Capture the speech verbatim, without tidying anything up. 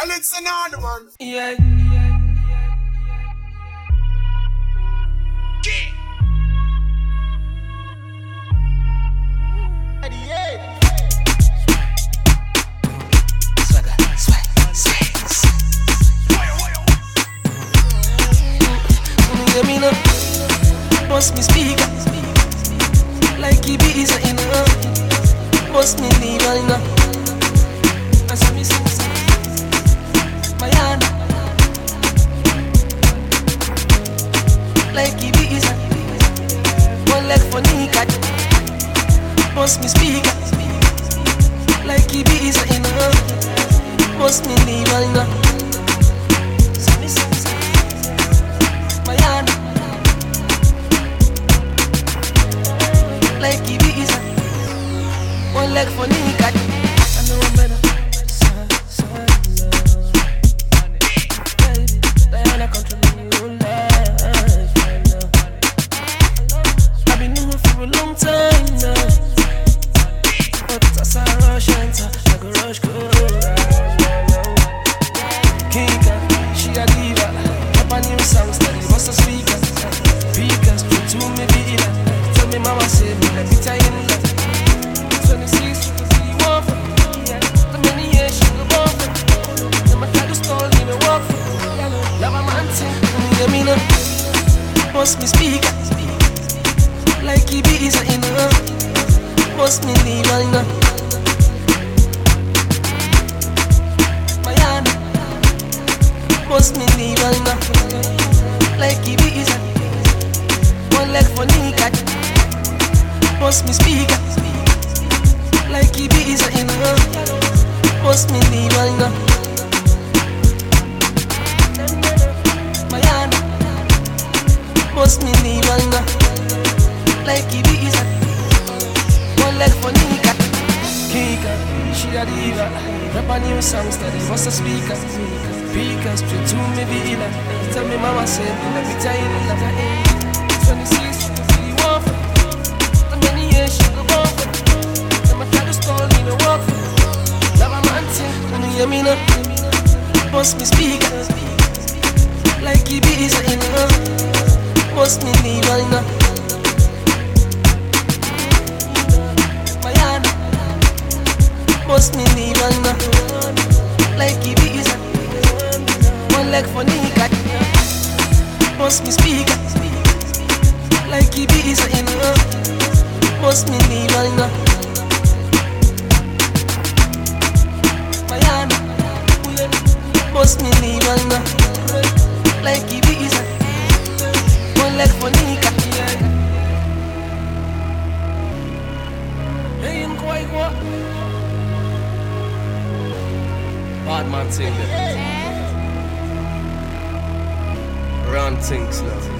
Well, it's another one. Yeah. Bust me speaker like Ibiza in a bust me leave in a as I miss Miami like Ibiza one leg for Nika. Bust me speaker like Ibiza in a bust me leave in a Miami like Ibiza, one leg for Nika. I know I'm better. Son, son, love. Baby, Diana controlling your life right now. I've been knowing for a long time now. But as I rush enter, I go rush go. Kika, she a diva. Up a new song, steady, what's the speaker? Speakers, straight to me, be it. Tell me mama say me, let me tell you that twenty-six, you want for yeah. The many years she go born for then my try to stall, even walk for love a man thing, you hear me now. Bust me speaker like Ibiza in a bust me leave in a Miami bust me leave in a like Ibiza one leg for Nika. Bust me speaker like Ibiza in a bust me leave in a Miami bust me leave in a like Ibiza one leg for Nika. Kika, she a diva. Rap a new song steady, what's the speaker? Speaker straight to me villa. Tell me mama said, let me tell you that twenty-six, you want for the many years she go born for then my try to stall, even walk for love a man thing, you hear me now. Bust me speaker like Ibiza in a bust me leave in a Miami bust me leave in a like Ibiza one leg for Nika. Bust me speaker like Ibiza in a bust me leave in a Miami bust me leave in a like Ibiza one leg for Nika. Hey, in quite what? Bad man thing there. Run things now.